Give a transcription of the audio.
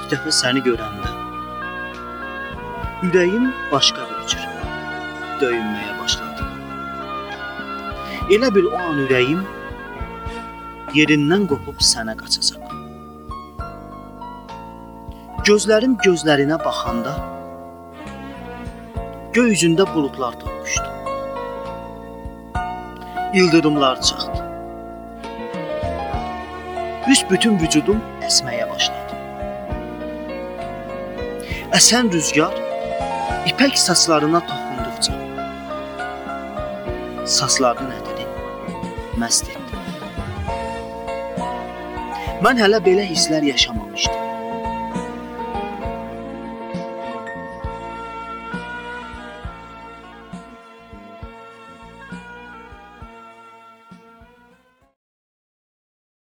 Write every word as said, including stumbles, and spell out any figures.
İlk dəfə səni görəndə ürəyim başqa bir cür döyünməyə başladı. Elə bil o an ürəyim yerindən qopub sənə qaçacaq. Gözlərim gözlərinə baxanda göy üzündə buludlar toqquşdu. İldırımlar çaxdı. Büsbütün vücudum əsməyə başladı. Əsən rüzgar ipək saçlarına toxunduqca saçlarının ətini məst etdi. Mən hələ belə hisslər yaşamamışdım.